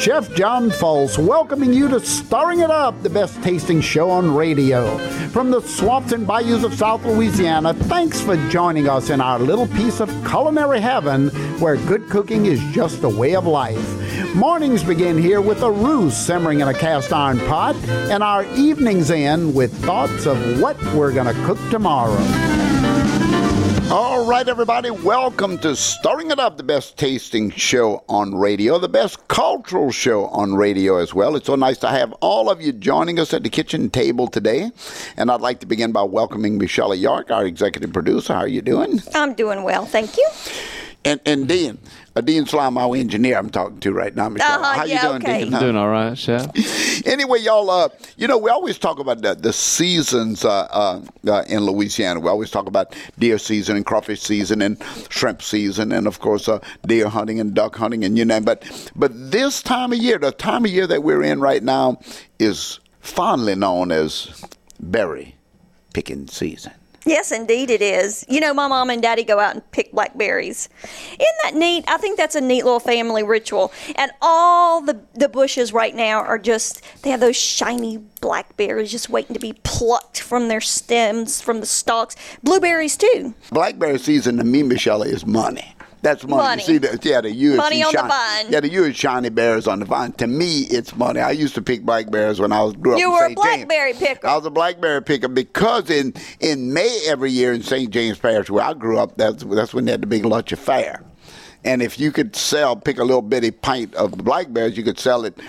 Chef John Fultz, welcoming you to Stirring It Up, the best tasting show on radio. From the swamps and bayous of South Louisiana, thanks for joining us in our little piece of culinary heaven where good cooking is just a way of life. Mornings begin here with a roux simmering in a cast iron pot, and our evenings end with thoughts of what we're going to cook tomorrow. All right, everybody, welcome to Stirring It Up, the best tasting show on radio, the best cultural show on radio as well. It's so nice to have all of you joining us at the kitchen table today. And I'd like to begin by welcoming Michelle York, our executive producer. How are you doing? I'm doing well, thank you. And Dean Slime, our engineer I'm talking to right now, Michelle. How you doing, okay. Dean? I'm doing all right, Chef. Anyway, y'all, we always talk about the seasons in Louisiana. We always talk about deer season and crawfish season and shrimp season and, of course, deer hunting and duck hunting and you name it. But this time of year, the time of year that we're in right now is fondly known as berry picking season. Yes, indeed it is. You know, my mom and daddy go out and pick blackberries. Isn't that neat? I think that's a neat little family ritual. And all the bushes right now are they have those shiny blackberries just waiting to be plucked from their stems, from the stalks. Blueberries, too. Blackberry season to me, Michelle, is money. That's money. You see, the U money on the vine. Yeah, the U is shiny berries on the vine. To me, it's money. I used to pick blackberries when I grew up in St. James. You were a blackberry picker. I was a blackberry picker because in May every year in St. James Parish, where I grew up, that's when they had the big lunch affair. And if you could pick a little bitty pint of blackberries, you could sell it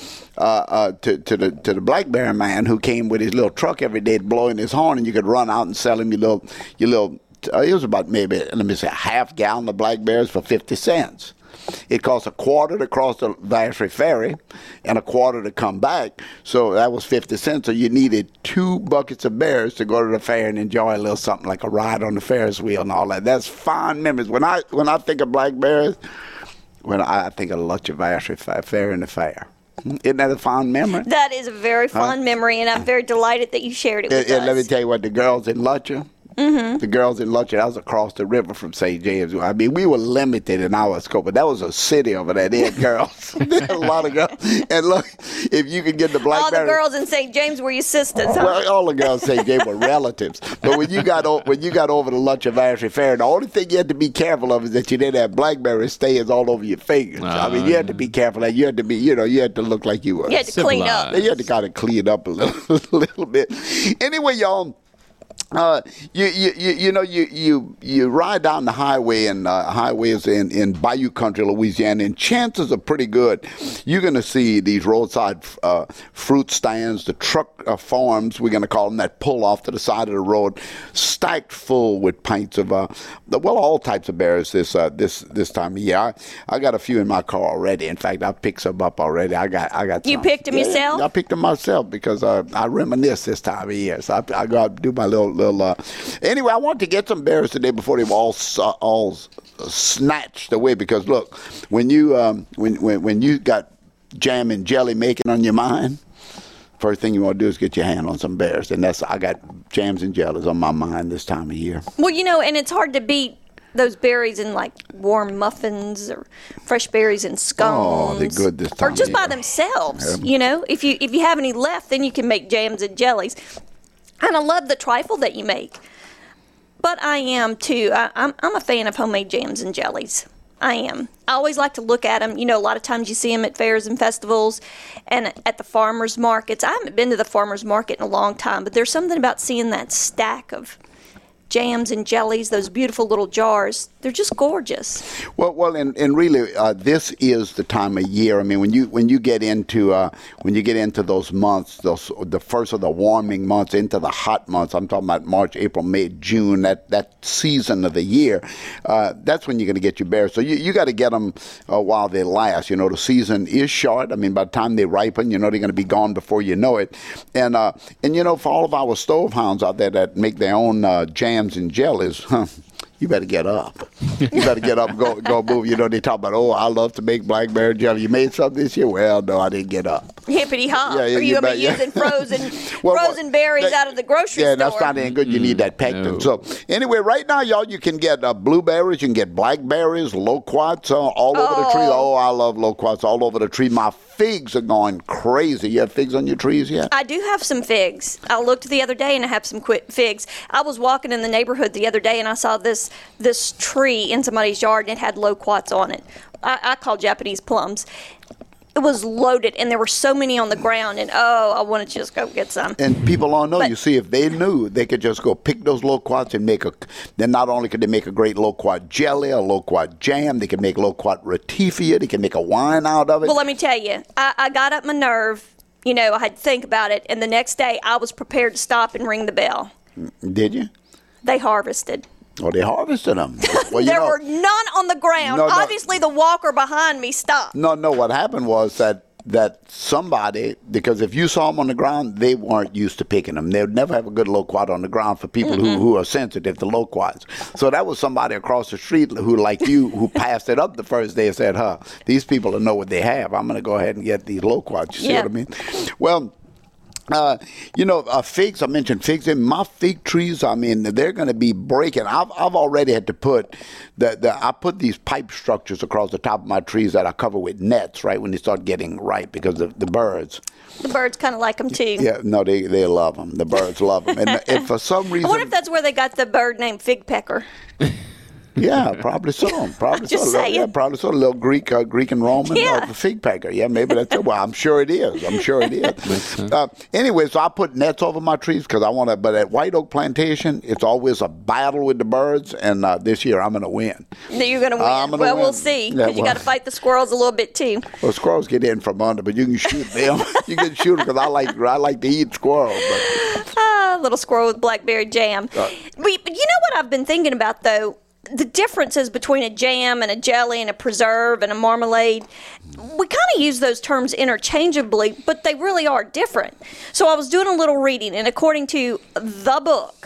to the blackberry man who came with his little truck every day blowing his horn, and you could run out and sell him your little. It was about maybe, a half gallon of blackberries for 50 cents. It cost $0.25 to cross the Vacherie Ferry and $0.25 to come back. So that was 50 cents. So you needed 2 buckets of berries to go to the fair and enjoy a little something like a ride on the Ferris wheel and all that. That's fond memories. When I think of blackberries, I think of the Lutcher Vacherie Fair and the fair. Isn't that a fond memory? That is a very fond memory, and I'm very delighted that you shared it with us. Let me tell you what, the girls in Lutcher, the girls in Lutcher, that was across the river from St. James. I mean, we were limited in our scope, but that was a city over there. They had girls. They had a lot of girls. And look, if you could get the blackberry. All the girls in St. James were your sisters, huh? Well, all the girls in St. James were relatives. But when you got over the Lutcher Vacherie Fair, the only thing you had to be careful of is that you didn't have blackberry stains all over your fingers. I mean, you had to be careful. You had to be, you had to look like you were. You had to clean up. You had to kind of clean up a little bit. Anyway, y'all. You ride down the highway and highways in Bayou Country, Louisiana, and chances are pretty good you're going to see these roadside fruit stands, the truck farms, we're going to call them, that pull off to the side of the road, stacked full with pints of all types of berries this time of year. I got a few in my car already. In fact, I picked some up already. I got. You some. picked them yourself? I picked them myself because I reminisce this time of year. So I go out and do my little. Anyway, I want to get some berries today before they were all snatched away. Because look, when you got jam and jelly making on your mind, first thing you want to do is get your hand on some berries, and I got jams and jellies on my mind this time of year. Well, and it's hard to beat those berries in like warm muffins or fresh berries in scones. Oh, they're good this time. Or just of year. by themselves. Yeah. If you have any left, then you can make jams and jellies. And I love the trifle that you make. But I am, too. I'm a fan of homemade jams and jellies. I am. I always like to look at them. A lot of times you see them at fairs and festivals and at the farmers markets. I haven't been to the farmers market in a long time, but there's something about seeing that stack of jams and jellies, those beautiful little jars. They're just gorgeous. Well, and really, this is the time of year. I mean, when you get into those months, the first of the warming months into the hot months. I'm talking about March, April, May, June. That season of the year. That's when you're going to get your berries. So you got to get them while they last. The season is short. I mean, by the time they ripen, they're going to be gone before you know it. And for all of our stove hounds out there that make their own jams and jellies, you better get up. You better get up and go move. They talk about, I love to make blackberry jelly. You made something this year? Well, no, I didn't get up. Hippity hop. Yeah, Or you bet, using frozen Well, berries out of the grocery store. Yeah, that's not any good. You need that pectin. No. So anyway, right now, y'all, you can get blueberries, you can get blackberries, loquats all over the tree. Oh, I love loquats all over the tree. My figs are going crazy. You have figs on your trees yet? I do have some figs. I looked the other day and I have some figs. I was walking in the neighborhood the other day and I saw this tree in somebody's yard and it had loquats on it. I call Japanese plums. It was loaded, and there were so many on the ground, and I wanted to just go get some. And people don't know. You see, if they knew, they could just go pick those loquats and then not only could they make a great loquat jelly, a loquat jam, they could make loquat ratifia, they can make a wine out of it. Well, let me tell you, I got up my nerve. I had to think about it, and the next day I was prepared to stop and ring the bell. Did you? They harvested. Oh, they harvested them. Well, There were none on the ground. No. Obviously, the walker behind me stopped. No, what happened was that somebody, because if you saw them on the ground, they weren't used to picking them. They would never have a good loquat on the ground for people who are sensitive to loquats. So that was somebody across the street who, like you, who passed it up the first day and said, these people will know what they have. I'm going to go ahead and get these loquats. You see what I mean? Well, figs, I mentioned figs. In my fig trees, I mean, they're going to be breaking. I've already had to put I put these pipe structures across the top of my trees that I cover with nets, right, when they start getting ripe because of the birds. The birds kind of like them, too. Yeah, no, they love them. The birds love them. And for some reason... I wonder if that's where they got the bird named Fig Pecker. Yeah, probably so. Probably Just so. saying. Yeah, probably so. A little Greek and Roman, Yeah. the fig pecker. Yeah, maybe that's it. Well, I'm sure it is. Anyway, so I put nets over my trees because I want to. But at White Oak Plantation, it's always a battle with the birds, and this year I'm going to win. You're going to win. Well, we'll see. Because you got to fight the squirrels a little bit too. Well, squirrels get in from under, but you can shoot them. You can shoot them because I like to eat squirrels. But. Little squirrel with blackberry jam. But you know what I've been thinking about though. The differences between a jam and a jelly and a preserve and a marmalade, we kind of use those terms interchangeably, but they really are different. So I was doing a little reading, and according to the book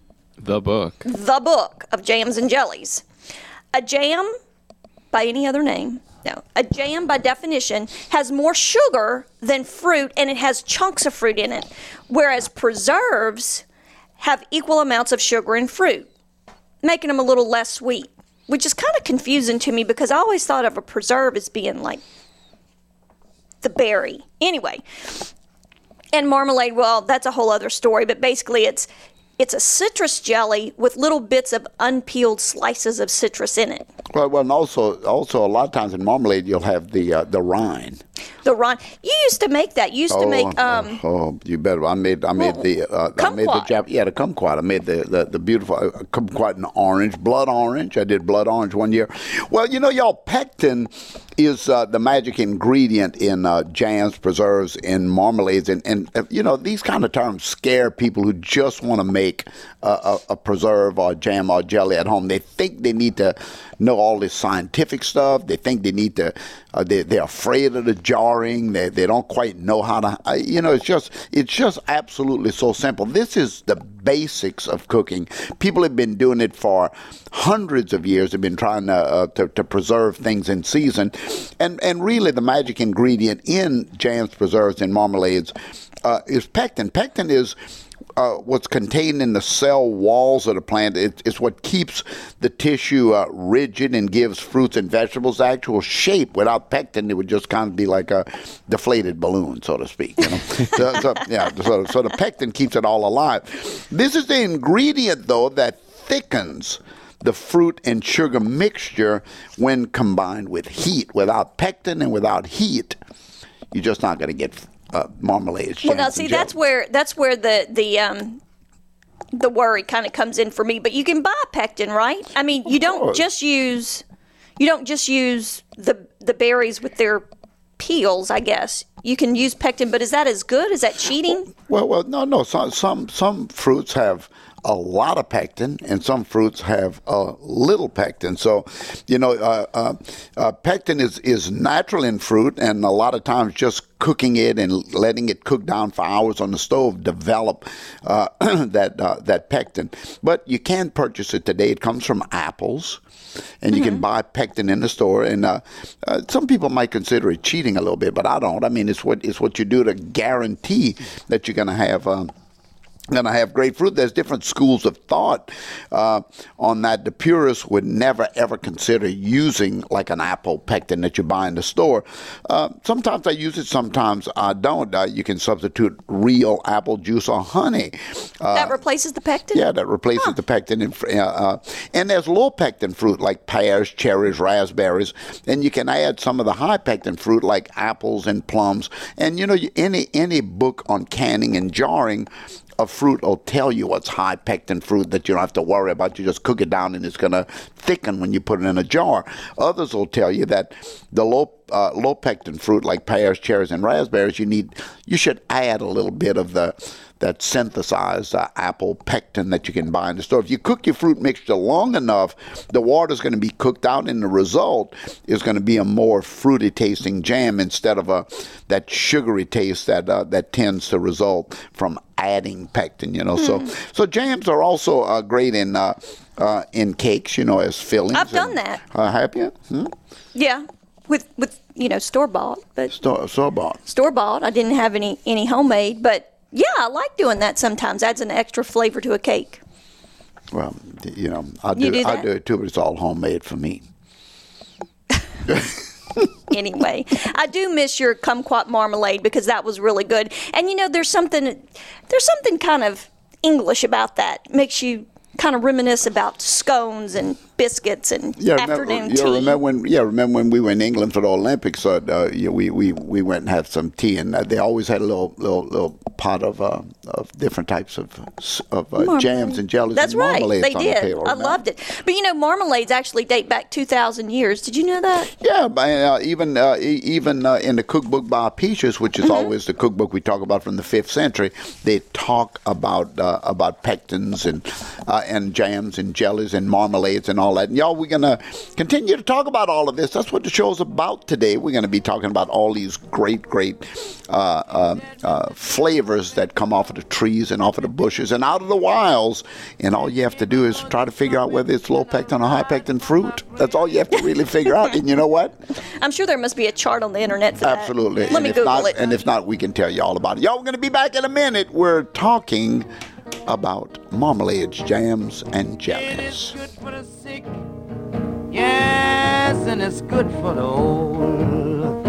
of Jams and Jellies, a jam, by any other name, a jam by definition has more sugar than fruit, and it has chunks of fruit in it, whereas preserves have equal amounts of sugar and fruit, making them a little less sweet, which is kind of confusing to me because I always thought of a preserve as being like the berry. Anyway, and marmalade, well, that's a whole other story, but basically it's a citrus jelly with little bits of unpeeled slices of citrus in it. Well, and also a lot of times in marmalade you'll have the rind. The rind. You used to make that. You used to make. You better. I made the kumquat. I made the beautiful kumquat in orange, blood orange. I did blood orange one year. Well, y'all, pectin is the magic ingredient in jams, preserves, and marmalades, and these kind of terms scare people who just want to make a preserve or a jam or jelly at home. They think they need to know all this scientific stuff. They think they need to. They're afraid of the jarring. They don't quite know how to. It's just absolutely so simple. This is the basics of cooking. People have been doing it for hundreds of years. They've been trying to preserve things in season, and really the magic ingredient in jams, preserves, and marmalades is pectin. Pectin is what's contained in the cell walls of the plant. It's what keeps the tissue rigid and gives fruits and vegetables actual shape. Without pectin, it would just kind of be like a deflated balloon, so to speak. So the pectin keeps it all alive. This is the ingredient, though, that thickens the fruit and sugar mixture when combined with heat. Without pectin and without heat, you're just not going to get marmalade. Well, now see, that's where the worry kind of comes in for me. But you can buy pectin, right? I mean, you don't just use the berries with their peels. I guess you can use pectin, but is that as good? Is that cheating? Well, no. Some fruits have a lot of pectin, and some fruits have a little pectin. So, pectin is natural in fruit, and a lot of times just cooking it and letting it cook down for hours on the stove develop that pectin. But you can purchase it today. It comes from apples, and you can buy pectin in the store. And some people might consider it cheating a little bit, but I don't. I mean, it's what you do to guarantee that you're going to have great fruit. There's different schools of thought on that. The purists would never, ever consider using like an apple pectin that you buy in the store. Sometimes I use it, sometimes I don't. You can substitute real apple juice or honey. That replaces the pectin? Yeah, that replaces the pectin. And there's low pectin fruit like pears, cherries, raspberries. And you can add some of the high pectin fruit like apples and plums. And, any book on canning and jarring of fruit will tell you what's high pectin fruit that you don't have to worry about. You just cook it down and it's going to thicken when you put it in a jar. Others will tell you that the low pectin fruit like pears, cherries, and raspberries, you should add a little bit of that synthesized apple pectin that you can buy in the store. If you cook your fruit mixture long enough, the water's going to be cooked out, and the result is going to be a more fruity tasting jam instead of that sugary taste that tends to result from adding pectin. So jams are also great in cakes, as fillings. I've done that. Have you? Yeah, with store bought, but store bought. Store bought. I didn't have any homemade, but. Yeah, I like doing that sometimes. Adds an extra flavor to a cake. Well, I do it too, but it's all homemade for me. Anyway, I do miss your kumquat marmalade because that was really good. And there's something kind of English about that. Makes you kind of reminisce about scones and biscuits and afternoon tea. Remember when we were in England for the Olympics? We went and had some tea, and they always had a little pot of different types of jams and jellies. That's and marmalades. They on did. The table, I loved it. But marmalades actually date back 2,000 years. Did you know that? Yeah, even in the cookbook by Apicius, which is always the cookbook we talk about from the 5th century, they talk about pectins and jams and jellies and marmalades and all that. And y'all, we're going to continue to talk about all of this. That's what the show's about today. We're going to be talking about all these great flavors that come off of the trees and off of the bushes and out of the wilds. And all you have to do is try to figure out whether it's low pectin or high pectin fruit. That's all you have to really figure out. And you know what? I'm sure there must be a chart on the internet for that. Absolutely. Let me Google it. And if not, we can tell you all about it. Y'all, we're going to be back in a minute. We're talking about marmalades, jams, and jellies. It is good for the sick, yes, and it's good for the old.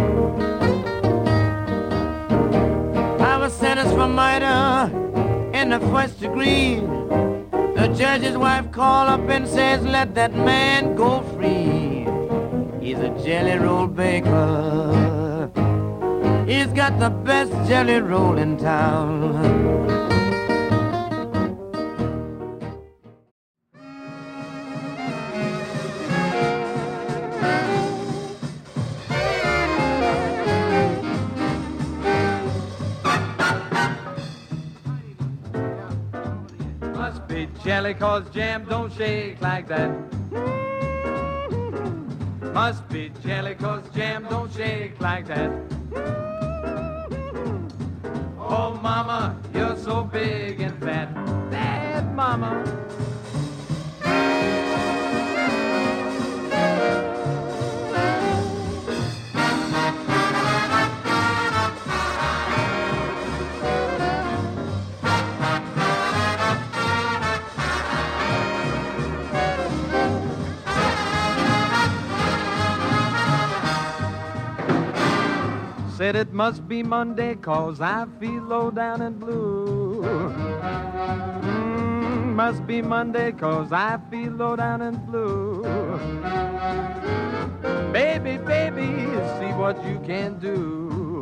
I was sentenced for murder in the 1st degree. The judge's wife called up and says, let that man go free. He's a jelly roll baker. He's got the best jelly roll in town. Jelly, 'cause jam don't shake like that. Must be jelly, 'cause jam don't shake like that. Oh, mama, you're so big and fat. That mama. Said it must be Monday, 'cause I feel low down and blue. Must be Monday, 'cause I feel low down and blue. Baby, baby, see what you can do.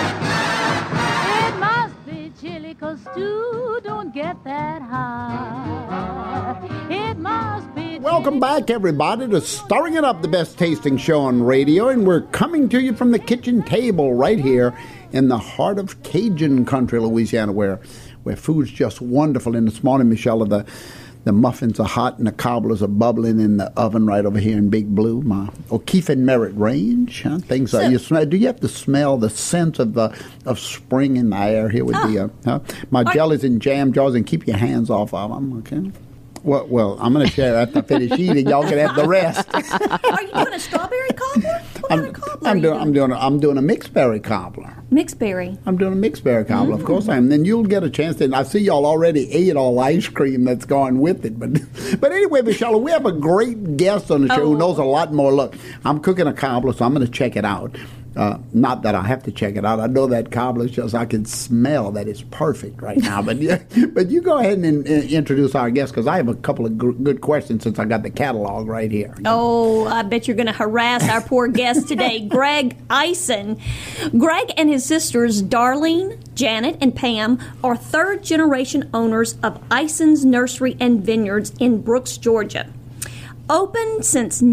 It must be chilly, 'cause stew don't get that high. It must be. Welcome back, everybody, to Stirring It Up, the best tasting show on radio, and we're coming to you from the kitchen table right here in the heart of Cajun country, Louisiana, where where food's just wonderful. And this morning, Michelle, the muffins are hot and the cobblers are bubbling in the oven right over here in Big Blue, my O'Keefe and Merritt range. Huh? Things are, you smell. Do you have to smell the sense of spring in the air here with my jellies and jam jars, and keep your hands off of them, okay? Well, I'm going to share after I finish eating. Y'all can have the rest. Are you doing a strawberry cobbler? What kind of cobbler I'm doing a mixed berry cobbler. Mixed berry. I'm doing a mixed berry cobbler, of course I am. Then you'll get a chance to. I see y'all already ate all the ice cream that's going with it. But anyway, Michelle, we have a great guest on the show who knows a lot more. Look, I'm cooking a cobbler, so I'm going to check it out. Not that I have to check it out. I know that cobbler is just, I can smell that it's perfect right now. But you go ahead and introduce our guest, because I have a couple of good questions since I got the catalog right here. Oh, I bet you're going to harass our poor guest today, Greg Eisen. Greg and his sisters, Darlene, Janet, and Pam, are third-generation owners of Eisen's Nursery and Vineyards in Brooks, Georgia. Opened since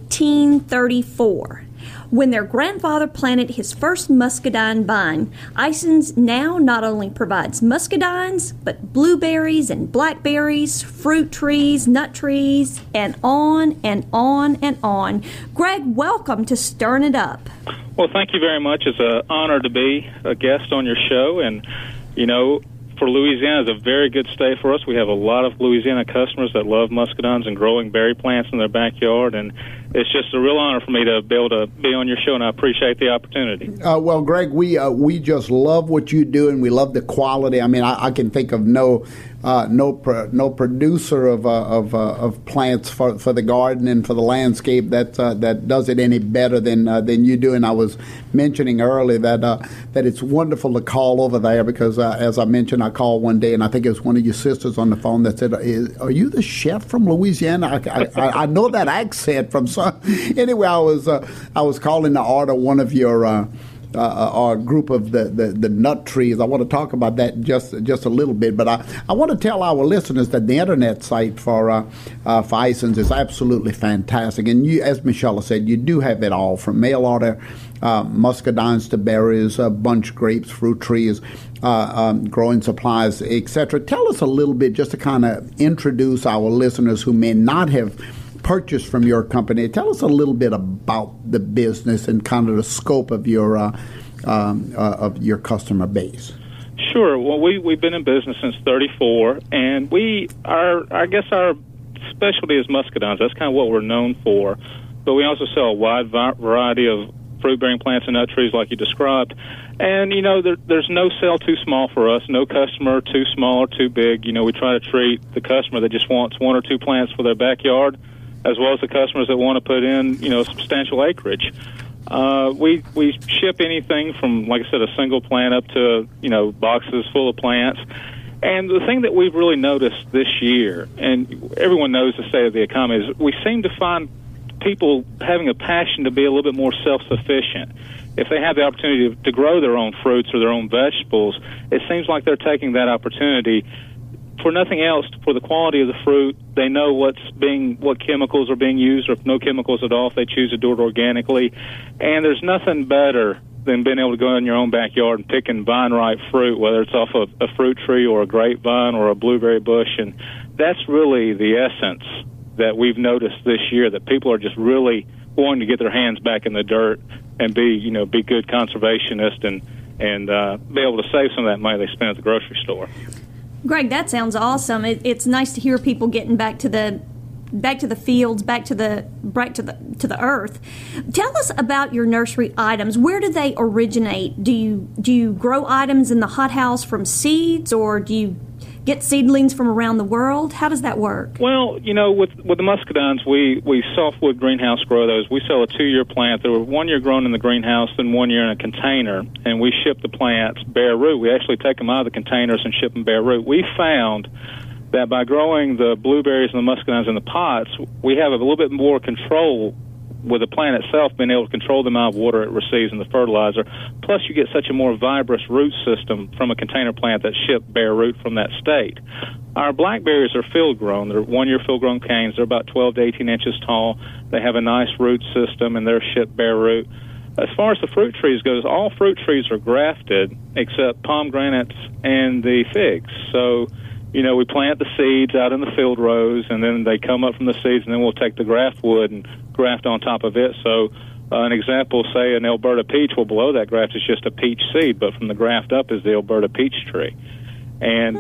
1934. When their grandfather planted his first muscadine vine, Eisen's now not only provides muscadines, but blueberries and blackberries, fruit trees, nut trees, and on and on and on. Greg, welcome to Stirring It Up. Well, thank you very much. It's an honor to be a guest on your show. And, you know, for Louisiana, it's a very good state for us. We have a lot of Louisiana customers that love muscadines and growing berry plants in their backyard, and it's just a real honor for me to be able to be on your show, and I appreciate the opportunity. Well, Greg, we just love what you do, and we love the quality. I mean, I can think of no producer of plants for the garden and for the landscape that does it any better than you do. And I was mentioning earlier that it's wonderful to call over there, because as I mentioned, I called one day and I think it was one of your sisters on the phone that said, "Are you the chef from Louisiana?" I know that accent from some. Anyway, I was calling to order one of your. Our group of the nut trees. I want to talk about that just a little bit, but I want to tell our listeners that the internet site for Eisen's is absolutely fantastic. And you, as Michelle said, you do have it all, from mail order muscadines to berries, bunch grapes, fruit trees, growing supplies, etc. Tell us a little bit, just to kind of introduce our listeners who may not have purchased from your company. Tell us a little bit about the business and kind of the scope of your customer base. Sure. Well, we've been in business since '34, and I guess our specialty is muscadines. That's kind of what we're known for. But we also sell a wide variety of fruit-bearing plants and nut trees, like you described. And, you know, there's no sale too small for us, no customer too small or too big. You know, we try to treat the customer that just wants one or two plants for their backyard, as well as the customers that want to put in, you know, substantial acreage. We ship anything from, like I said, a single plant up to, you know, boxes full of plants. And the thing that we've really noticed this year, and everyone knows the state of the economy, is we seem to find people having a passion to be a little bit more self-sufficient. If they have the opportunity to grow their own fruits or their own vegetables, it seems like they're taking that opportunity for nothing else, for the quality of the fruit. They know what chemicals are being used, or if no chemicals at all, if they choose to do it organically. And there's nothing better than being able to go in your own backyard and picking vine-ripe fruit, whether it's off a fruit tree or a grapevine or a blueberry bush. And that's really the essence that we've noticed this year, that people are just really wanting to get their hands back in the dirt and be good conservationists and be able to save some of that money they spend at the grocery store. Greg, that sounds awesome. It's nice to hear people getting back to the fields, back to the earth. Tell us about your nursery items. Where do they originate? Do you grow items in the hothouse from seeds, or do you get seedlings from around the world? How does that work? Well, you know, with the muscadines, we softwood greenhouse grow those. We sell a 2-year plant. They were 1 year grown in the greenhouse, then 1 year in a container, and we ship the plants bare root. We actually take them out of the containers and ship them bare root. We found that by growing the blueberries and the muscadines in the pots, we have a little bit more control with the plant itself, being able to control the amount of water it receives and the fertilizer. Plus, you get such a more fibrous root system from a container plant that's shipped bare root from that state. Our blackberries are field-grown. They're 1 year field-grown canes. They're about 12 to 18 inches tall. They have a nice root system, and they're shipped bare root. as far as the fruit trees goes, all fruit trees are grafted except pomegranates and the figs. So, we plant the seeds out in the field rows, and then they come up from the seeds, and then we'll take the graft wood and graft on top of it. So an example, say an Alberta peach, well, below that graft is just a peach seed, but from the graft up is the Alberta peach tree. And,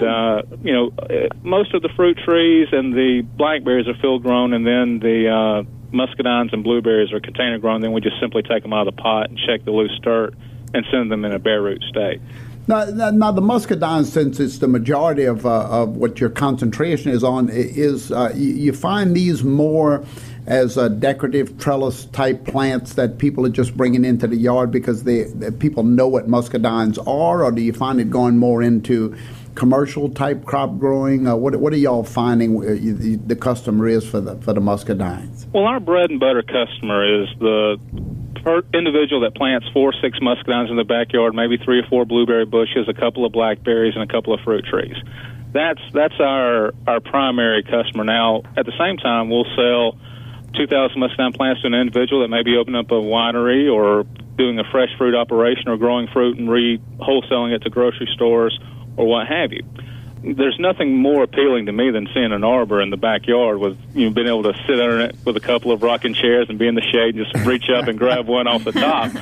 most of the fruit trees and the blackberries are field grown, and then the muscadines and blueberries are container grown. Then we just simply take them out of the pot and shake the loose dirt and send them in a bare root state. Now, the muscadine, since it's the majority of what your concentration is on, is you find these more as decorative trellis-type plants that people are just bringing into the yard because people know what muscadines are, or do you find it going more into commercial-type crop growing? What are y'all finding the customer is for the muscadines? Well, our bread and butter customer is the individual that plants 4 or 6 muscadines in the backyard, maybe 3 or 4 blueberry bushes, a couple of blackberries, and a couple of fruit trees. That's our primary customer. Now, at the same time, we'll sell 2,000 muscadine plants to an individual that may be opening up a winery or doing a fresh fruit operation or growing fruit and wholesaling it to grocery stores or what have you. There's nothing more appealing to me than seeing an arbor in the backyard with being able to sit under it with a couple of rocking chairs and be in the shade and just reach up and grab one off the top.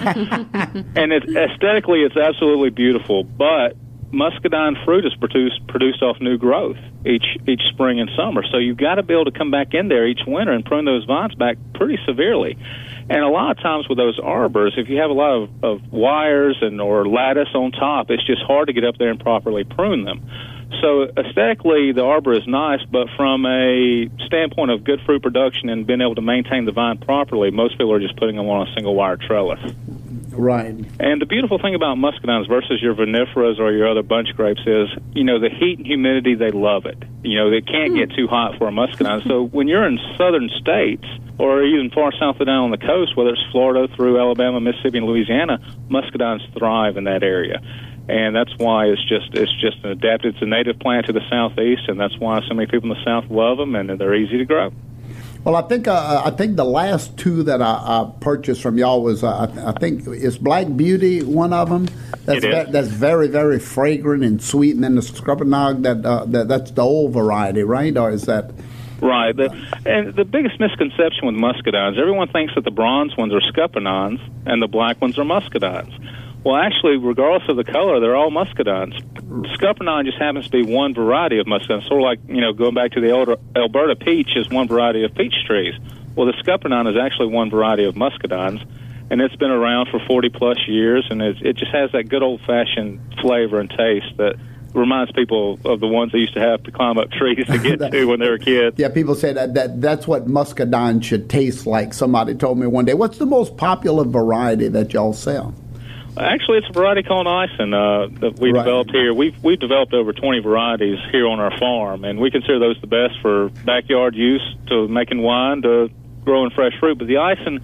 And aesthetically, it's absolutely beautiful. But muscadine fruit is produced off new growth each spring and summer. So you've got to be able to come back in there each winter and prune those vines back pretty severely. And a lot of times with those arbors, if you have a lot of wires or lattice on top, it's just hard to get up there and properly prune them. So aesthetically, the arbor is nice, but from a standpoint of good fruit production and being able to maintain the vine properly, most people are just putting them on a single-wire trellis. Right. And the beautiful thing about muscadines versus your vinifera's or your other bunch grapes is, the heat and humidity, they love it. They can't get too hot for a muscadine. So when you're in southern states or even far south of down on the coast, whether it's Florida through Alabama, Mississippi, and Louisiana, muscadines thrive in that area. And that's why it's just an adapted. It's a native plant to the southeast, and that's why so many people in the south love them, and they're easy to grow. Well, I think the last 2 that I purchased from y'all was I think is Black Beauty one of them. That's very, very fragrant and sweet, and then the Scuppernong that's the old variety, right? Or is that? Right. And the biggest misconception with muscadines, everyone thinks that the bronze ones are Scuppernongs and the black ones are muscadines. Well, actually, regardless of the color, they're all muscadines. Scuppernong just happens to be one variety of muscadines, sort of like, going back to the Alberta peach is one variety of peach trees. Well, the Scuppernong is actually one variety of muscadines, and it's been around for 40-plus years, and it just has that good old-fashioned flavor and taste that reminds people of the ones they used to have to climb up trees to get to when they were kids. Yeah, people say that's what muscadine should taste like. Somebody told me one day, what's the most popular variety that y'all sell? Actually, it's a variety called Ison that we developed here. We've developed over 20 varieties here on our farm, and we consider those the best for backyard use, to making wine, to growing fresh fruit. But the Ison,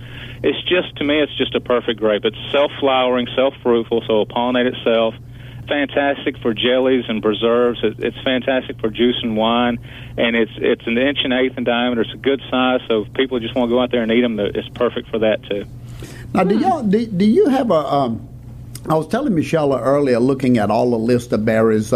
to me, it's just a perfect grape. It's self-flowering, self-fruitful, so it'll pollinate itself. Fantastic for jellies and preserves. It's fantastic for juice and wine, and it's 1 1/8 inch in diameter. It's a good size, so if people just want to go out there and eat them, it's perfect for that too. Now, do you have a? I was telling Michelle earlier, looking at all the list of berries,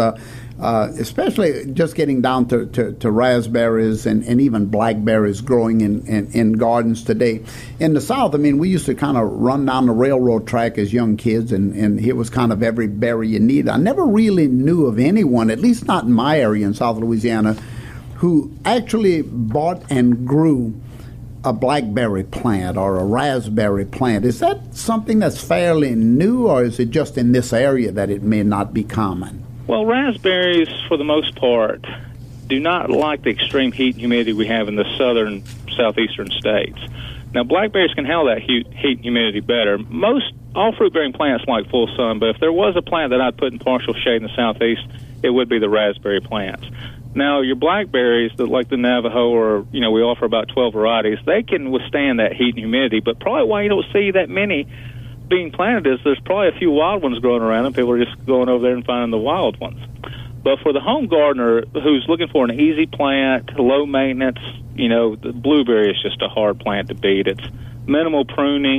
especially just getting down to raspberries and even blackberries growing in gardens today. In the South, we used to kind of run down the railroad track as young kids, and here was kind of every berry you needed. I never really knew of anyone, at least not in my area in South Louisiana, who actually bought and grew a blackberry plant or a raspberry plant. Is that something that's fairly new, or is it just in this area that it may not be common? Well, raspberries, for the most part, do not like the extreme heat and humidity we have in the southern, southeastern states. Now, blackberries can handle that heat and humidity better. All fruit-bearing plants like full sun, but if there was a plant that I'd put in partial shade in the southeast, it would be the raspberry plants. Now, your blackberries, like the Navajo, or, we offer about 12 varieties, they can withstand that heat and humidity, but probably why you don't see that many being planted is there's probably a few wild ones growing around, and people are just going over there and finding the wild ones. But for the home gardener who's looking for an easy plant, low maintenance, the blueberry is just a hard plant to beat. It's minimal pruning,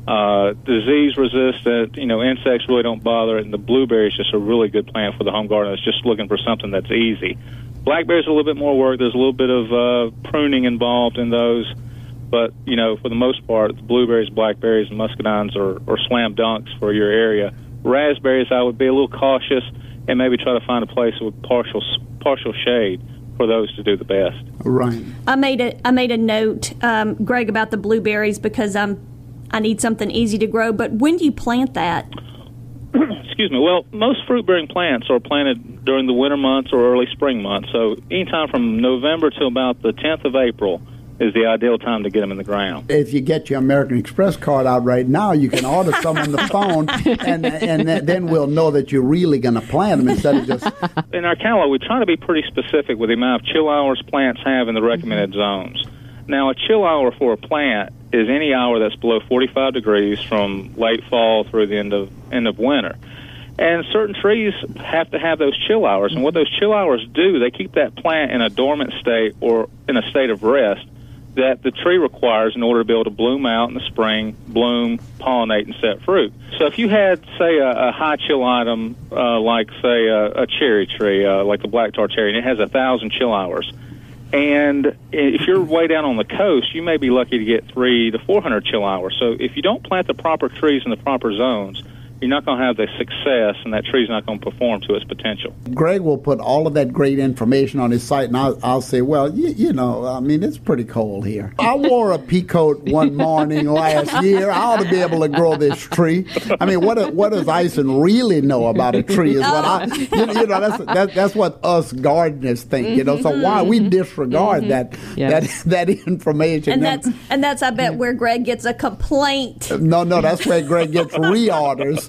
disease resistant. Insects really don't bother it, and the blueberry is just a really good plant for the home garden that's just looking for something that's easy. Blackberries are a little bit more work. There's a little bit of pruning involved in those, but for the most part, the blueberries, blackberries, and muscadines are slam dunks for your area. Raspberries, I would be a little cautious and maybe try to find a place with partial shade for those to do the best. Right. I made a note, Greg, about the blueberries because I need something easy to grow. But when do you plant that? Excuse me. Well, most fruit-bearing plants are planted during the winter months or early spring months. So anytime from November till about the 10th of April is the ideal time to get them in the ground. If you get your American Express card out right now, you can order some on the phone, and then we'll know that you're really going to plant them instead of just... In our catalog, we try to be pretty specific with the amount of chill hours plants have in the recommended zones. Now, a chill hour for a plant is any hour that's below 45 degrees from late fall through the end of winter. And certain trees have to have those chill hours. And what those chill hours do, they keep that plant in a dormant state or in a state of rest that the tree requires in order to be able to bloom out in the spring, bloom, pollinate, and set fruit. So if you had, say, a high chill item like, say, a cherry tree, like the black tar cherry, and it has 1,000 chill hours, and if you're way down on the coast, you may be lucky to get 300 to 400 chill hours. So if you don't plant the proper trees in the proper zones, you're not going to have the success, and that tree's not going to perform to its potential. Greg will put all of that great information on his site, and I'll say, well, it's pretty cold here. I wore a pea coat one morning last year. I ought to be able to grow this tree. I mean, what does Ison really know about a tree is what that's what us gardeners think, So why we disregard that information. And that's I bet where Greg gets a complaint. No, that's where Greg gets reorders.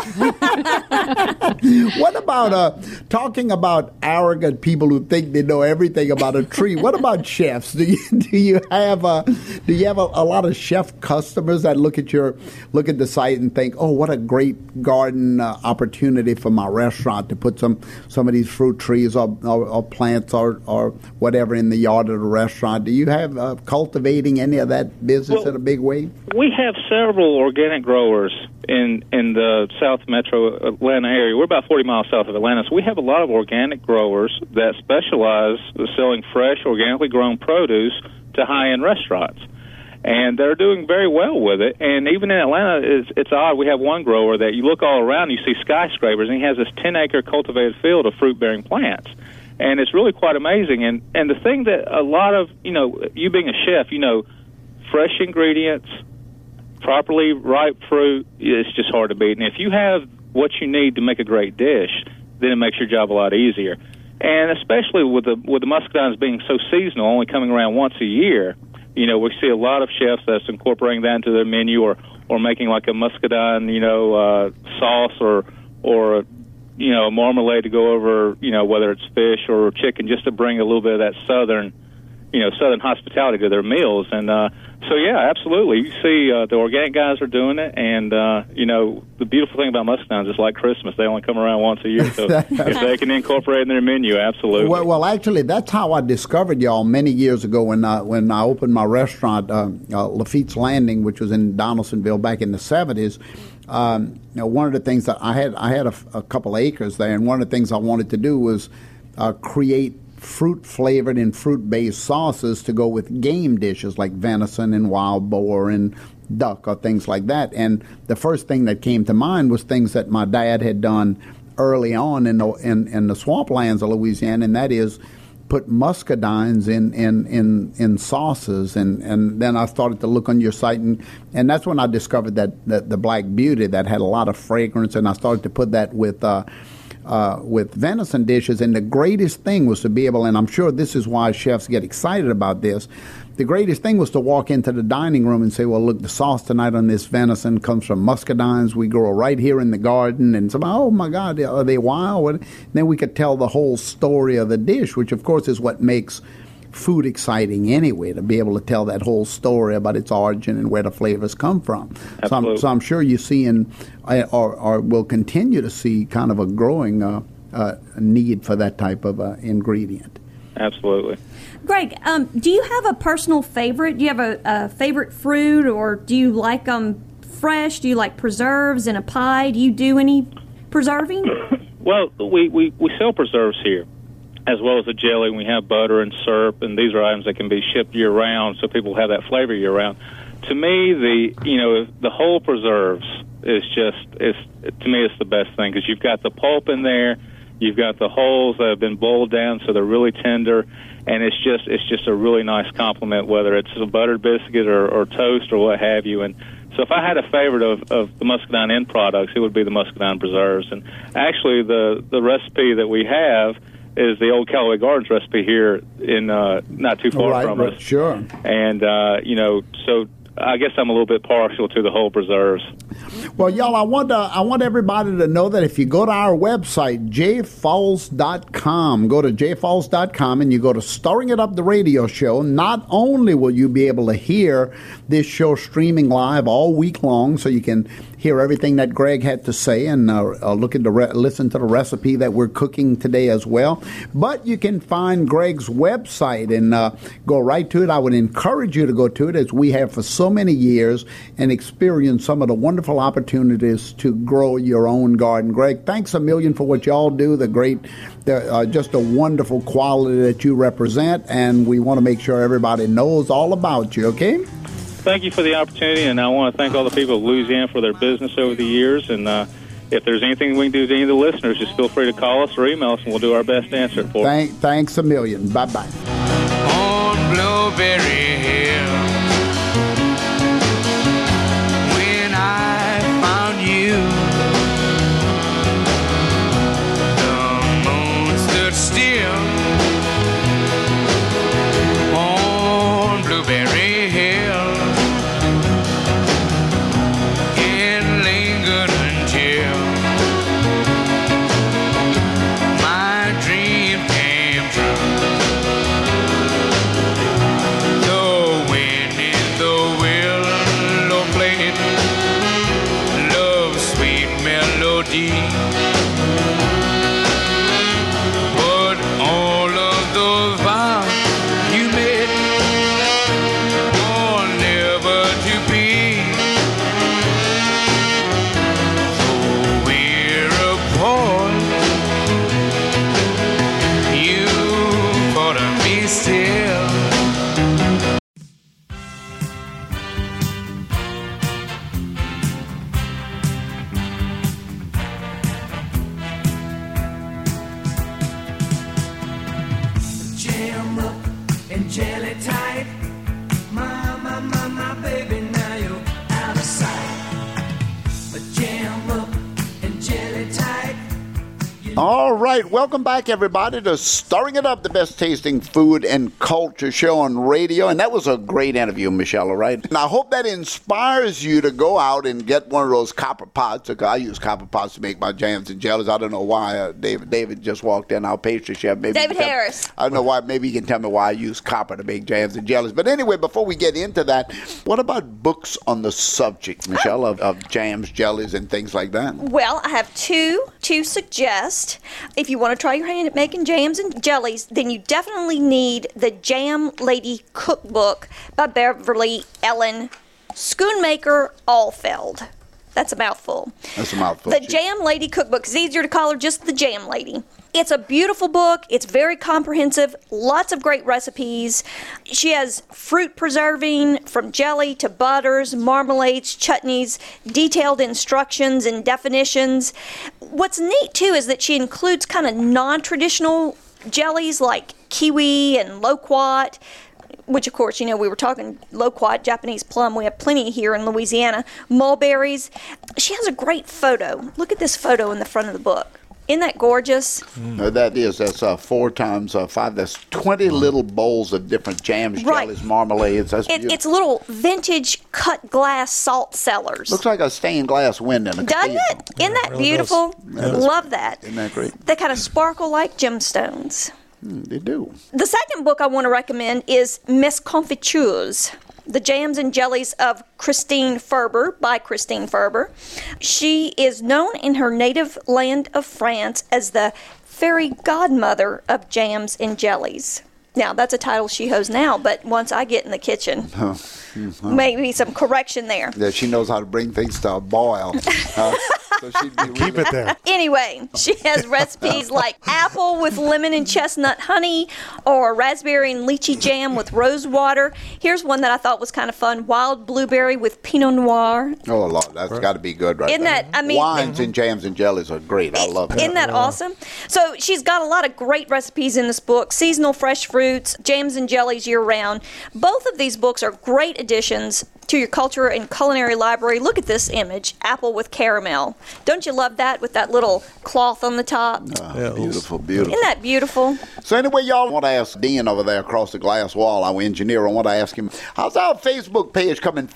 What about talking about arrogant people who think they know everything about a tree? What about chefs? Do you have a lot of chef customers that look at the site and think, oh, what a great garden opportunity for my restaurant to put some of these fruit trees or plants or whatever in the yard of the restaurant? Do you have cultivating any of that business in a big way? We have several organic growers in the South Metro Atlanta area. We're about 40 miles south of Atlanta, so we have a lot of organic growers that specialize in selling fresh, organically grown produce to high-end restaurants. And they're doing very well with it. And even in Atlanta, it's odd. We have one grower that you look all around, you see skyscrapers, and he has this 10-acre cultivated field of fruit-bearing plants. And it's really quite amazing. And the thing that a lot of, you being a chef, fresh ingredients, properly ripe fruit, it's just hard to beat. And if you have what you need to make a great dish, then it makes your job a lot easier. And especially with the muscadines being so seasonal, only coming around once a year, we see a lot of chefs that's incorporating that into their menu or making like a muscadine, sauce or a marmalade to go over, whether it's fish or chicken, just to bring a little bit of that southern hospitality to their meals. And so, yeah, absolutely. You see the organic guys are doing it, and, the beautiful thing about muscadines is like Christmas. They only come around once a year, so if they can incorporate it in their menu, absolutely. Well, actually, that's how I discovered y'all many years ago when I opened my restaurant, Lafitte's Landing, which was in Donaldsonville back in the 70s. One of the things that I had a couple acres there, and one of the things I wanted to do was create fruit-flavored and fruit-based sauces to go with game dishes like venison and wild boar and duck or things like that. And the first thing that came to mind was things that my dad had done early on in the swamplands of Louisiana, and that is put muscadines in sauces. And then I started to look on your site, and that's when I discovered that the Black Beauty that had a lot of fragrance, and I started to put that with venison dishes. And the greatest thing was to be able, and I'm sure this is why chefs get excited about this, the greatest thing was to walk into the dining room and say, well, look, the sauce tonight on this venison comes from muscadines we grow right here in the garden. And somebody, oh, my God, are they wild? And then we could tell the whole story of the dish, which, of course, is what makes food exciting anyway, to be able to tell that whole story about its origin and where the flavors come from. So I'm sure you're seeing or will continue to see kind of a growing need for that type of ingredient. Absolutely. Greg, do you have a personal favorite? Do you have a favorite fruit, or do you like them fresh? Do you like preserves in a pie? Do you do any preserving? Well, we sell preserves here, as well as a jelly. We have butter and syrup, and these are items that can be shipped year-round, so people have that flavor year-round. To me, the whole preserves is to me, it's the best thing, because you've got the pulp in there, you've got the hulls that have been boiled down, so they're really tender, and it's just a really nice compliment, whether it's a buttered biscuit or toast or what have you. And so if I had a favorite of the Muscadine end products, it would be the Muscadine preserves. And actually, the recipe that we have is the old Callaway Gardens recipe here in not too far from us. Sure. And so I guess I'm a little bit partial to the whole preserves. Well, y'all, I want everybody to know that if you go to our website, jfalls.com, go to jfalls.com and you go to Stirring It Up, the radio show, not only will you be able to hear this show streaming live all week long, so you can hear everything that Greg had to say and listen to the recipe that we're cooking today as well, but you can find Greg's website and go right to it. I would encourage you to go to it, as we have for so many years, and experience some of the wonderful opportunities to grow your own garden. Greg, thanks a million for what y'all do, just a wonderful quality that you represent, and we want to make sure everybody knows all about you, okay? Thank you for the opportunity, and I want to thank all the people of Louisiana for their business over the years. And if there's anything we can do to any of the listeners, just feel free to call us or email us, and we'll do our best to answer it for you. Thanks a million. Bye-bye. On Blueberry Hill, when I found you, the moon stood still. On Blueberry Hill, but all of those vows you made are never to be. So we're apart, you thought of me still. All right, welcome back, everybody, to Stirring It Up, the best tasting food and culture show on radio. And that was a great interview, Michelle, all right? And I hope that inspires you to go out and get one of those copper pots. I use copper pots to make my jams and jellies. I don't know why. David just walked in, our pastry chef. David Harris. I don't know why. Maybe you can tell me why I use copper to make jams and jellies. But anyway, before we get into that, what about books on the subject, Michelle, of jams, jellies, and things like that? Well, I have two to suggest. If you want to try your hand at making jams and jellies, then you definitely need the Jam Lady Cookbook by Beverly Ellen Schoonmaker Alfeld. That's a mouthful. That's a mouthful. The Jam Lady Cookbook. It's easier to call her just the Jam Lady. It's a beautiful book. It's very comprehensive. Lots of great recipes. She has fruit preserving from jelly to butters, marmalades, chutneys, detailed instructions and definitions. What's neat, too, is that she includes kind of non-traditional jellies like kiwi and loquat, which, of course, we were talking loquat, Japanese plum. We have plenty here in Louisiana. Mulberries. She has a great photo. Look at this photo in the front of the book. Isn't that gorgeous? That's 4 times 5. That's 20 little bowls of different jams, jellies, marmalades. It's little vintage cut glass salt cellars. Looks like a stained glass window in a Doesn't cathedral. it? Isn't that really beautiful? Love that. Isn't that great? They kind of sparkle like gemstones. They do. The second book I want to recommend is Miss Confitures, The Jams and Jellies of Christine Ferber, by Christine Ferber. She is known in her native land of France as the fairy godmother of jams and jellies. Now, that's a title she holds now, but once I get in the kitchen, maybe some correction there. Yeah, she knows how to bring things to a boil. So she'd be Keep it there. Anyway, she has recipes like apple with lemon and chestnut honey, or raspberry and lychee jam with rose water. Here's one that I thought was kind of fun: wild blueberry with Pinot Noir. Oh, Lord, that's got to be good right Isn't there. that, I mean, wines and jams and jellies are great. I love it. Isn't that awesome? So she's got a lot of great recipes in this book: seasonal fresh fruits, jams and jellies year round. Both of these books are great additions to your culture and culinary library. Look at this image: apple with caramel. Don't you love that, with that little cloth on the top? Beautiful, beautiful. Isn't that beautiful? So anyway, y'all, I want to ask Dean over there across the glass wall, our engineer, I want to ask him, how's our Facebook page coming?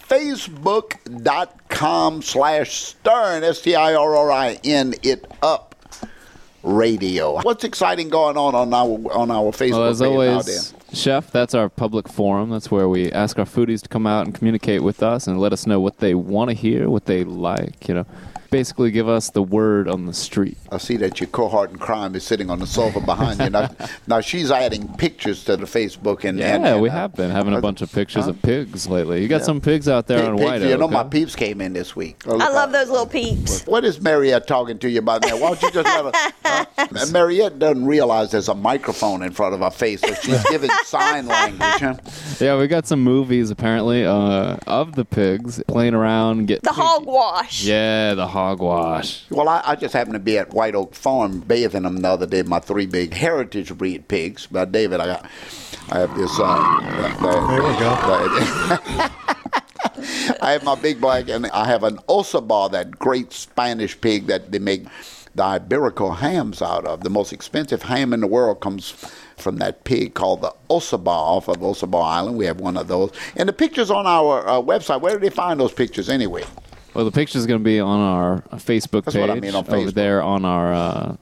Facebook.com/Stirrin, STIRRIN it up radio. What's exciting going on our Facebook Well, as page always, nowadays? Chef, that's our public forum. That's where we ask our foodies to come out and communicate with us and let us know what they want to hear, what they like, Basically give us the word on the street. I see that your cohort in crime is sitting on the sofa behind you. Now she's adding pictures to the Facebook. We have been having a bunch of pictures of pigs lately. You got some pigs out there on White Oak. My peeps came in this week. I love those little peeps. What is Mariette talking to you about now? Why don't you just let her... Mariette doesn't realize there's a microphone in front of her face, so she's giving sign language. Huh? Yeah, we got some movies, apparently, of the pigs playing around. The hogwash. Yeah, the hogwash. Well, I just happened to be at White Oak Farm bathing them the other day, my 3 big heritage breed pigs. But David, I have this. There we go. I have my big black, and I have an Osaba, that great Spanish pig that they make the Iberico hams out of. The most expensive ham in the world comes from that pig called the Osaba off of Osaba Island. We have one of those. And the pictures on our website, where do they find those pictures anyway? Well, the picture is going to be on our Facebook page. That's what I mean on Facebook. Over there on our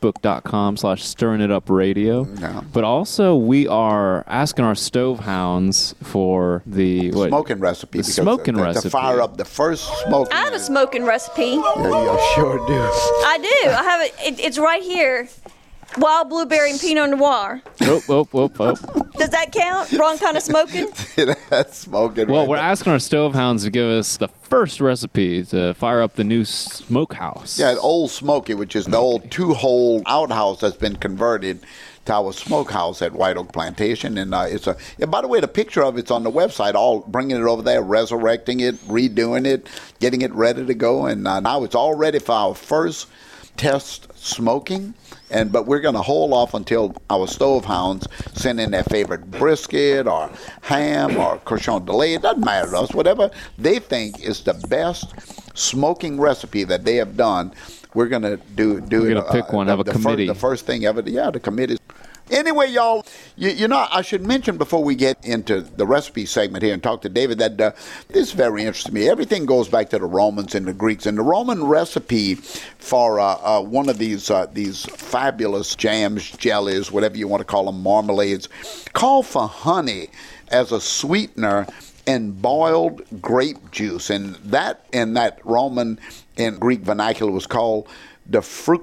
Facebook.com/StirrinItUpRadio. Yeah. But also, we are asking our stove hounds for the smoking recipe. The smoking recipe. To fire up the first smoking. I have a smoking recipe. Yeah, you sure do. I do. I have it. It's right here. Wild blueberry and Pinot Noir. Oh. Does that count? Wrong kind of smoking? That's smoking. Well, we're asking our stove hounds to give us the first recipe to fire up the new smokehouse. Yeah, Old Smoky, which is the old 2-hole outhouse that's been converted to our smokehouse at White Oak Plantation. And it's a. And by the way, the picture of it's on the website. All bringing it over there, resurrecting it, redoing it, getting it ready to go. And now it's all ready for our first test smoking. But we're going to hold off until our stove hounds send in their favorite brisket or ham or cochon de lait. It doesn't matter to us. Whatever they think is the best smoking recipe that they have done, we're going to do. We're going to pick one. Have a committee. The first thing ever. Yeah, the committee. Anyway, y'all, you know, I should mention before we get into the recipe segment here and talk to David that this is very interesting to me. Everything goes back to the Romans and the Greeks. And the Roman recipe for one of these fabulous jams, jellies, whatever you want to call them, marmalades, called for honey as a sweetener and boiled grape juice. And that in that Roman and Greek vernacular was called the fructum.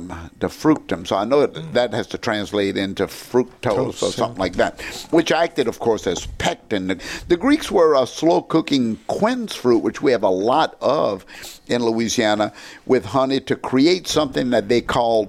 So I know that has to translate into fructose or something like that, which acted, of course, as pectin. The Greeks were slow-cooking quince fruit, which we have a lot of in Louisiana, with honey to create something that they called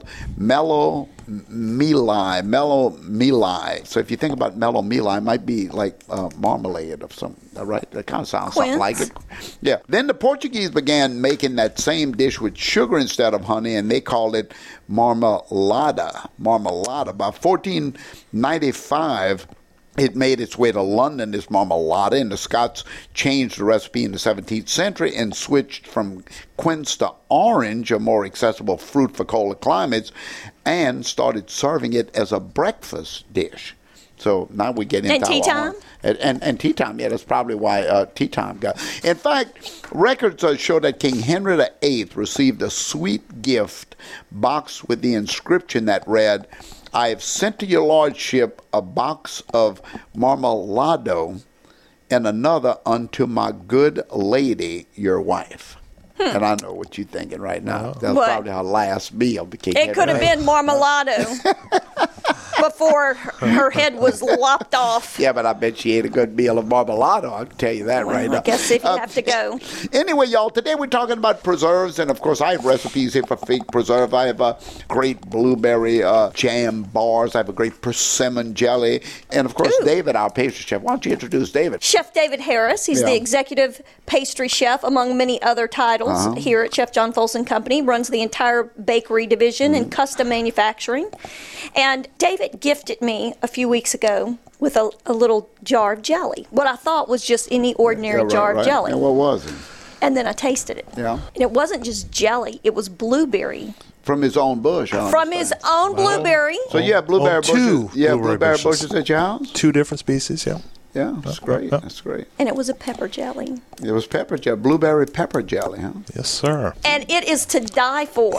mellomeli. So if you think about mellomeli, it might be like marmalade of some, right? That kind of sounds something like it. Yeah. Then the Portuguese began making that same dish with sugar instead of honey, and they called it marmalada. By 1495, it made its way to London, this marmalada, and the Scots changed the recipe in the 17th century and switched from quince to orange, a more accessible fruit for colder climates, and started serving it as a breakfast dish. So now we get into and tea time. And tea time, yeah, that's probably why tea time got. In fact, records show that King Henry VIII received a sweet gift box with the inscription that read, "I have sent to your lordship a box of marmalado and another unto my good lady, your wife." And I know what you're thinking right now. That's probably her last meal. It could have been marmalado. before her head was lopped off. Yeah, but I bet she ate a good meal of marmalade. I can tell you that right now. I guess if you have to go. Anyway, y'all, today we're talking about preserves, and of course I have recipes here for fig preserve. I have a great blueberry jam bars. I have a great persimmon jelly, and of course David, our pastry chef. Why don't you introduce David? Chef David Harris. He's the executive pastry chef, among many other titles here at Chef John Folsom Company. Runs the entire bakery division and custom manufacturing. And David gifted me a few weeks ago with a little jar of jelly. What I thought was just any ordinary jar of jelly. And what was it? And then I tasted it. Yeah. And it wasn't just jelly, it was blueberry. From his own bush. From his own blueberry. So you have blueberry bushes. Two blueberry bushes at your house? 2 different species, yeah. Yeah, that's great. That's great. And it was a pepper jelly. It was pepper jelly, blueberry pepper jelly, huh? Yes, sir. And it is to die for.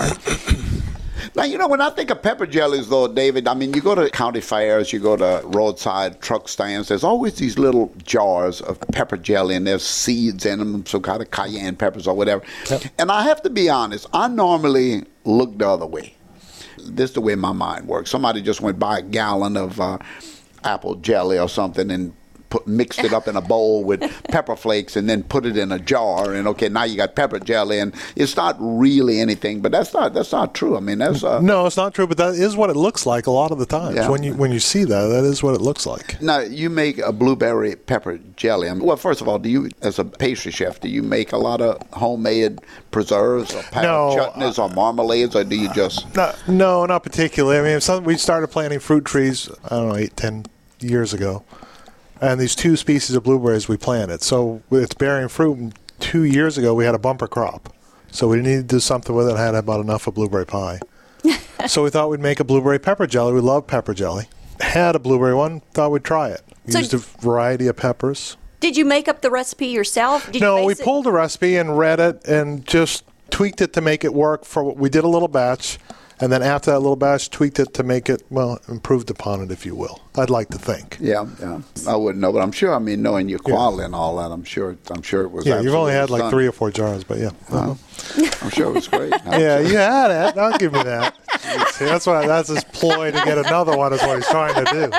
Now, you know, when I think of pepper jellies, though, David, I mean, you go to county fairs, you go to roadside truck stands, there's always these little jars of pepper jelly, and there's seeds in them, some kind of cayenne peppers or whatever. Yep. And I have to be honest, I normally look the other way. This is the way my mind works. Somebody just went buy a gallon of apple jelly or something and mixed it up in a bowl with pepper flakes and then put it in a jar, and okay, now you got pepper jelly, and it's not really anything. But that's not true. I mean, that's no, it's not true. But that is what it looks like a lot of the times. Yeah. When you see that is what it looks like. Now you make a blueberry pepper jelly. I mean, well, first of all, do you, as a pastry chef, do you make a lot of homemade preserves or chutneys or marmalades, or do you just? No, not particularly. I mean, we started planting fruit trees, I don't know, 8-10 years ago. And these 2 species of blueberries we planted. So it's bearing fruit. And 2 years ago, we had a bumper crop. So we needed to do something with it and had about enough of blueberry pie. So we thought we'd make a blueberry pepper jelly. We love pepper jelly. Had a blueberry one, thought we'd try it. We used a variety of peppers. Did you make up the recipe yourself? No, we pulled a recipe and read it and just tweaked it to make it work. We did a little batch. And then after that little batch, tweaked it to make it, well, improved upon it, if you will. I'd like to think. Yeah. I wouldn't know, but I'm sure, I mean, knowing your quality and all that, I'm sure it was. Yeah, you've only had like 3 or 4 jars, but yeah. I'm sure it was great. Yeah, you had it. I'll give you that. See, that's his ploy to get another one is what he's trying to do.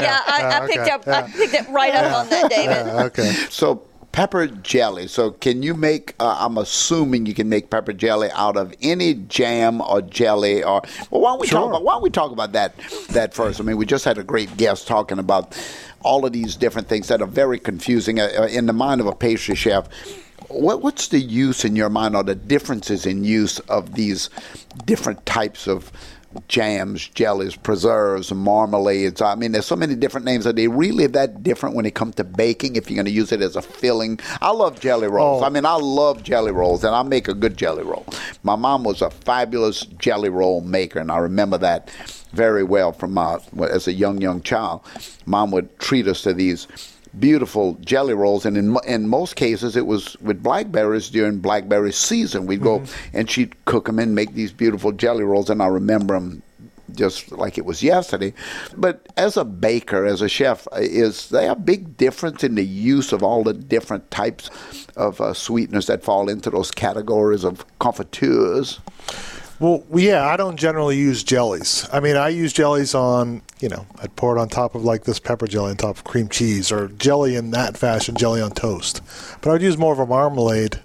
I picked it right up on that, David. Okay. So, pepper jelly. So can you make, I'm assuming you can make pepper jelly out of any jam or jelly, or, well, why don't we talk about that first? I mean, we just had a great guest talking about all of these different things that are very confusing in the mind of a pastry chef. What's the use in your mind, or the differences in use of these different types of jams, jellies, preserves, marmalades? I mean, there's so many different names. Are they really that different when it comes to baking, if you're going to use it as a filling? I love jelly rolls. I mean, I love jelly rolls, and I make a good jelly roll. My mom was a fabulous jelly roll maker, and I remember that very well from as a young child. Mom would treat us to these beautiful jelly rolls, and in most cases it was with blackberries during blackberry season. We'd go and she'd cook them and make these beautiful jelly rolls, and I remember them just like it was yesterday. But as a baker, as a chef, is there a big difference in the use of all the different types of sweeteners that fall into those categories of confitures? Well, yeah, I don't generally use jellies. I mean, I use jellies on, I'd pour it on top of like this pepper jelly on top of cream cheese, or jelly in that fashion, jelly on toast. But I would use more of a marmalade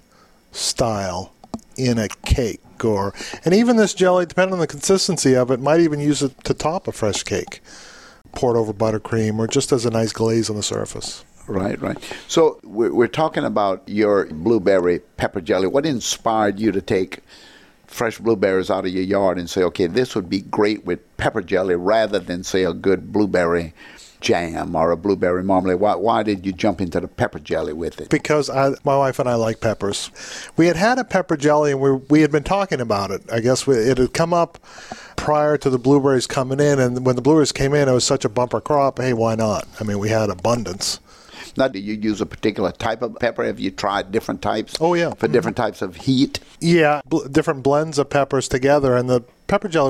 style in a cake, and even this jelly, depending on the consistency of it, might even use it to top a fresh cake. Pour it over buttercream, or just as a nice glaze on the surface. Right. So we're talking about your blueberry pepper jelly. What inspired you to take fresh blueberries out of your yard and say, okay, this would be great with pepper jelly rather than, say, a good blueberry jam or a blueberry marmalade? Why did you jump into the pepper jelly with it? Because my wife and I like peppers. We had a pepper jelly, and we had been talking about it. I guess it had come up prior to the blueberries coming in, and when the blueberries came in, it was such a bumper crop. Hey, why not? I mean, we had abundance. Now, do you use a particular type of pepper? Have you tried different types? Oh, yeah. For different types of heat? Yeah, different blends of peppers together. And the pepper jelly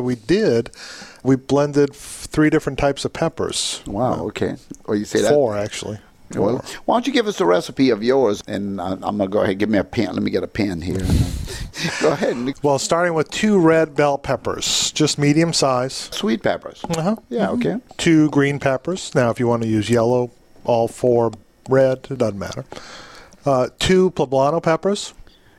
we blended 3 different types of peppers. Wow, okay. Well, you say that? 4, actually. Well, why don't you give us the recipe of yours? And I'm going to go ahead and give me a pen. Let me get a pen here. Go ahead. Well, starting with 2 red bell peppers, just medium size. Sweet peppers. Uh-huh. Yeah, okay. 2 green peppers. Now, if you want to use yellow, all 4 red, it doesn't matter. 2 poblano peppers,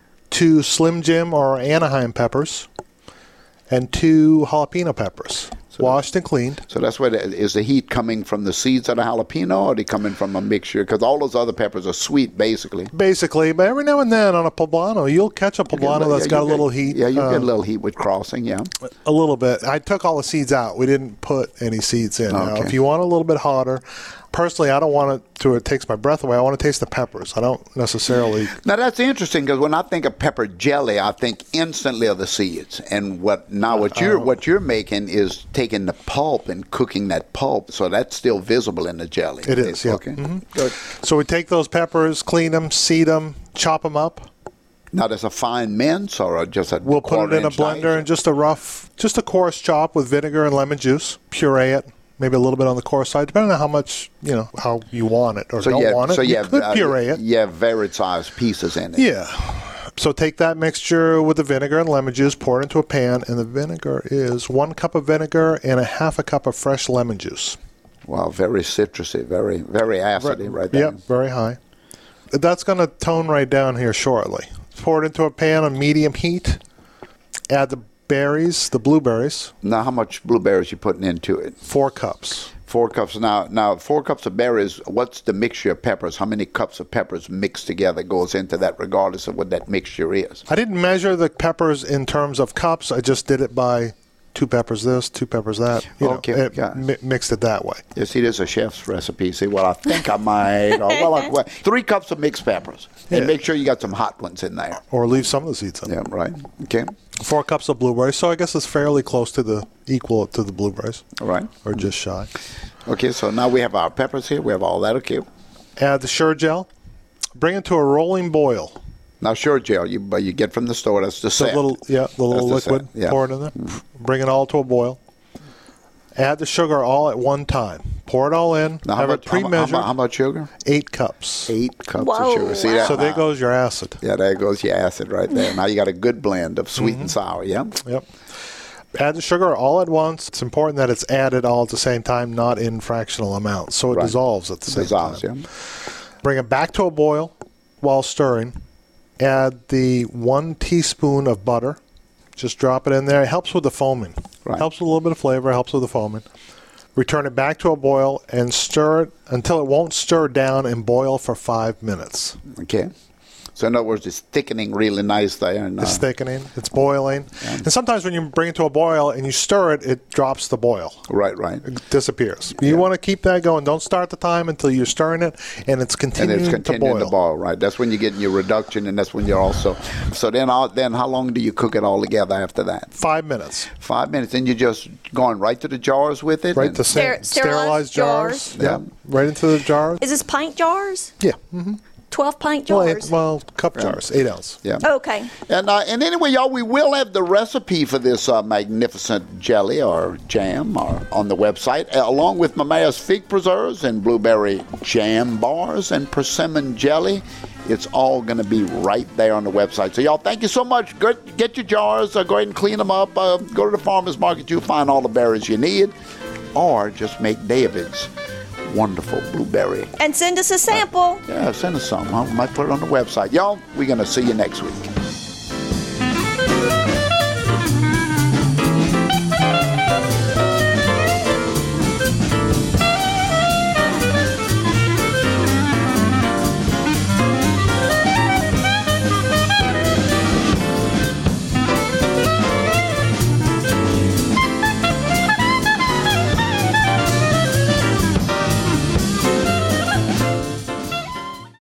2 Slim Jim or Anaheim peppers, and 2 jalapeno peppers. Washed and cleaned. So that's where is the heat coming from the seeds of the jalapeno, or are they coming from a mixture? Because all those other peppers are sweet, basically. Basically, but every now and then on a poblano, you'll catch a poblano that's got a little heat. Yeah, you get a little heat with crossing, yeah. A little bit. I took all the seeds out. We didn't put any seeds in. Now, if you want a little bit hotter, personally, I don't want it to. It takes my breath away. I want to taste the peppers. I don't necessarily. Now that's interesting because when I think of pepper jelly, I think instantly of the seeds. And what you're making is taking the pulp and cooking that pulp, so that's still visible in the jelly. It is. Yeah. Okay. Mm-hmm. Good. So we take those peppers, clean them, seed them, chop them up. Now, there's a fine mince or just a We'll put it in a blender and just a coarse chop with vinegar and lemon juice. Puree it. Maybe a little bit on the coarse side, depending on how much, how you want it or don't want it. So you could puree it. You have varied sized pieces in it. Yeah. So take that mixture with the vinegar and lemon juice, pour it into a pan, and the vinegar is 1 cup of vinegar and a half a cup of fresh lemon juice. Wow, very citrusy, very, very acidy right there. Yep, very high. That's going to tone right down here shortly. Pour it into a pan on medium heat. Add the berries, the blueberries. Now, how much blueberries you putting into it? 4 cups. 4 cups. Now, 4 cups of berries. What's the mixture of peppers? How many cups of peppers mixed together goes into that, regardless of what that mixture is? I didn't measure the peppers in terms of cups. I just did it by 2 peppers this, 2 peppers that. Mixed it that way. You see, there's a chef's recipe. See, well, I think I might. 3 cups of mixed peppers. And make sure you got some hot ones in there. Or leave some of the seeds in. Yeah, right. Okay. 4 cups of blueberries. So I guess it's fairly close to equal to the blueberries. All right. Or just shy. Okay, so now we have our peppers here. We have all that. Okay. Add the Sure-Jell. Bring it to a rolling boil. Now, Sure-Jell, you get from the store. That's the set. The little liquid. Yeah. Pour it in there. Bring it all to a boil. Add the sugar all at one time. Pour it all in. Now, have it pre-measured. How much sugar? 8 cups. 8 cups of sugar. See that? So there goes your acid. Yeah, there goes your acid right there. Now you got a good blend of sweet and sour. Yeah. Yep. Add the sugar all at once. It's important that it's added all at the same time, not in fractional amounts. So it dissolves at the same time. Yeah. Bring it back to a boil while stirring. Add the 1 teaspoon of butter. Just drop it in there. It helps with the foaming. Right. Helps with a little bit of flavor. Helps with the foaming. Return it back to a boil and stir it until it won't stir down and boil for 5 minutes. Okay. So in other words, it's thickening really nice there. And, it's thickening. It's boiling. And sometimes when you bring it to a boil and you stir it, it drops the boil. Right. It disappears. You want to keep that going. Don't start the time until you're stirring it and it's continuing to boil. Right. That's when you're getting your reduction, and that's when you're also. So then how long do you cook it all together after that? 5 minutes. 5 minutes. And you're just going right to the jars with it? Right to sterilized jars. Yeah. Right into the jars. Is this pint jars? Yeah. Mm-hmm. 12-pint jars? Well, cup jars, 8 ounce. Yeah. Okay. And anyway, y'all, we will have the recipe for this magnificent jelly or jam on the website, along with Mama's fig preserves and blueberry jam bars and persimmon jelly. It's all going to be right there on the website. So, y'all, thank you so much. Get your jars. Go ahead and clean them up. Go to the farmer's market. You'll find all the berries you need. Or just make David's wonderful blueberry. And send us a sample. Yeah, send us some. I might put it on the website. Y'all, we're going to see you next week.